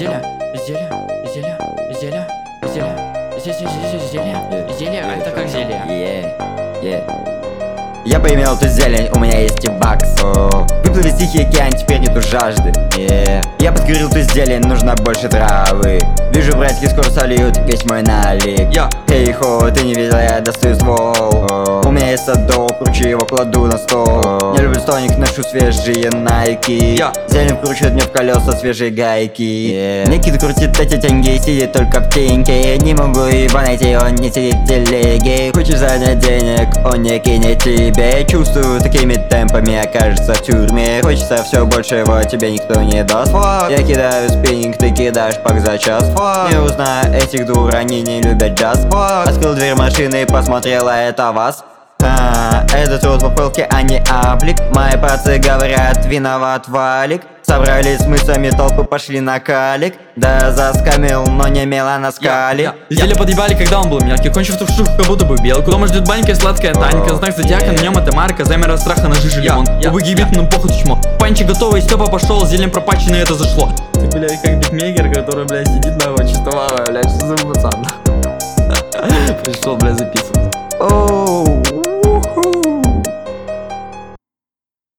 изделия, изделия, а это как зелье. Я поимел эту зелень, у меня есть и бакс. Выплыли с Тихий океан, теперь нету жажды. Я подкурил эту зелень, нужно больше травы. Вижу, братьки скоро сольют весь мой налик. Эй, хо, ты не видел, я достаю ствол. У меня есть садок, кручу его, кладу на стол. Я люблю стоник, ношу свежие найки. Зелень вкручивает мне в колеса свежие гайки. Никит крутит эти деньги, сидит только в теньке. Не могу его найти, он не сидит в телеге. Хочешь занять денег, он не кинет тебе. Чувствую, такими темпами окажется в тюрьме. Хочется все больше, его тебе никто не даст. Я кидаю спиннинг, ты кидаешь пак за час. Не узнаю этих дур, они не любят джаз. Открыл дверь машины, посмотрела, это вас. Это труд в пылке, а не аплик. Мои пацы говорят, виноват валик. Собрались с мыслями, толпы пошли на калик. Да заскамил, но не мела на скале. Изделия подъебали, когда он был мелкий. Кончив ту штуку, как будто бы белку. Дома ждет банька и сладкая Танька. Знак зодиака, на нем это марка. Замер от страха на жиже лимон. Губы гибит, но похуй чмо. Панчи готовый, Степа пошел, зелень пропаченный, это зашло. Ты, блядь, как битмейкер, который, блядь, сидит на его чистовая, блядь, что за пацан. Пришел, блядь, записывать. Оу.